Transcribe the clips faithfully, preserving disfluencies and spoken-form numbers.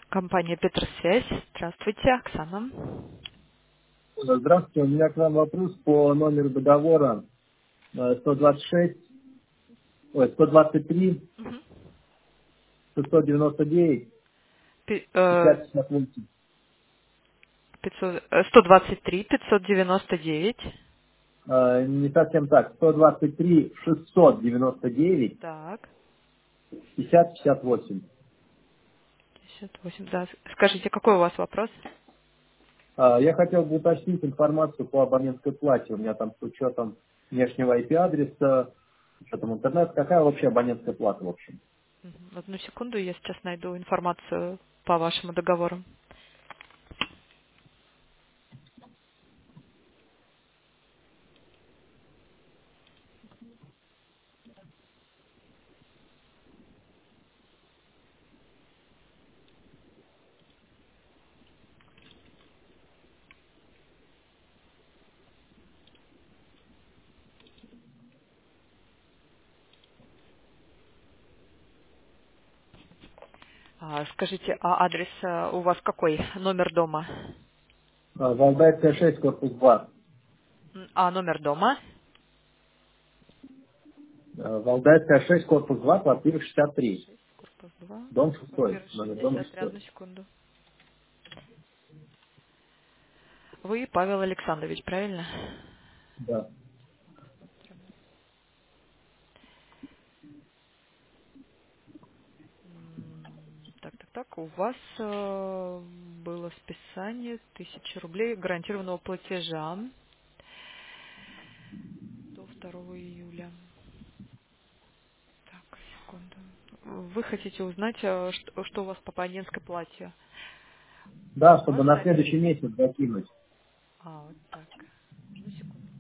Компания Петросвязь. Здравствуйте, Оксана. Здравствуйте, у меня к вам вопрос по номеру договора э, сто двадцать шесть, ой, сто двадцать три, Мгм. шестьсот девяносто девять, Пи- э, пятьдесят шестьдесят восемь. пятьсот э, сто двадцать три пятьсот девяносто девять. Э, Не совсем так. сто двадцать три, шестьсот девяносто девять, Так, пятьдесят шестьдесят восемь. пятьдесят восемь. Да. Скажите, какой у вас вопрос? Э, Я хотел бы уточнить информацию по абонентской плате. У меня там с учетом внешнего ай пи-адреса, с учетом интернета. Какая вообще абонентская плата в общем? Мгм. Одну секунду, я сейчас найду информацию по вашему договору. А, скажите, а адрес э, у вас какой? Номер дома? Э, Валдайская шесть, корпус два. М, А номер дома? Э, Валдайская шесть, корпус два, квартира шестьдесят три. шесть, корпус два, Дом шестой. квартира Номер дома шестьдесят три. шестой. Одну секунду. Вы Павел Александрович, правильно? Да. М, Так, так, так. У вас э, было списание тысячи рублей гарантированного платежа до второго июля. Так, секунду. Вы хотите узнать, э, что, что у вас по абонентской плате? Да, Ваш чтобы на тариф? следующий месяц закинуть. А, вот так. Одну секунду.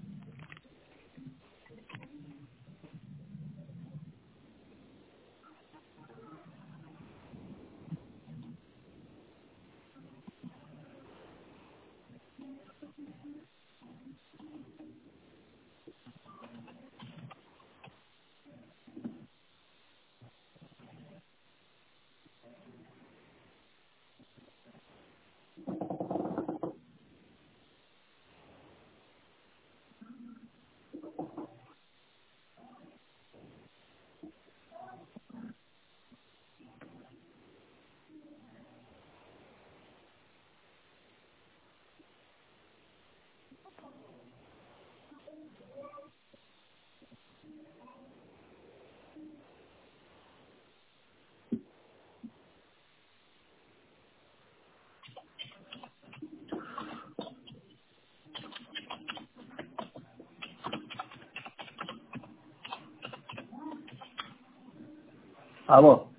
Алло.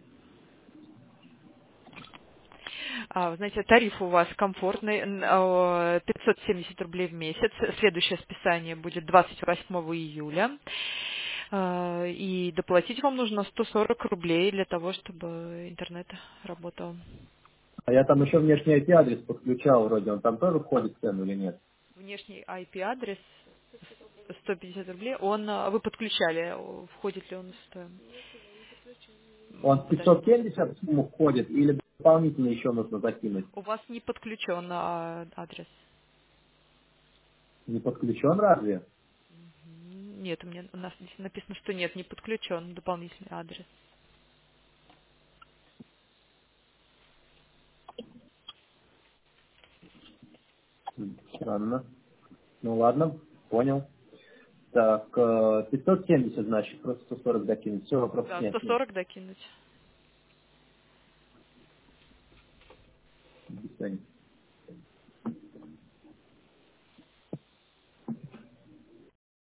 А, вы знаете, тариф у вас комфортный, н- э, пятьсот семьдесят рублей в месяц. Следующее списание будет двадцать восьмого июля. Э, И доплатить вам нужно сто сорок рублей для того, чтобы интернет работал. А я там еще внешний ай пи-адрес подключал вроде. Он там тоже входит в цену или нет? Внешний ай пи-адрес сто пятьдесят рублей. Он, э, вы подключали, э, входит ли он в стоимость? Он М, в пятьсот Подождите. семьдесят в сумму входит или дополнительно еще нужно закинуть? У вас не подключен а, адрес? Не подключен разве? М, Нет, у меня у нас здесь написано, что нет, не подключен дополнительный адрес. М, Странно. Ну ладно, понял. Так, э, пятьсот семьдесят, значит, просто сто сорок закинуть. Все, вопросов Да, нет. сто сорок докинуть. До свидания.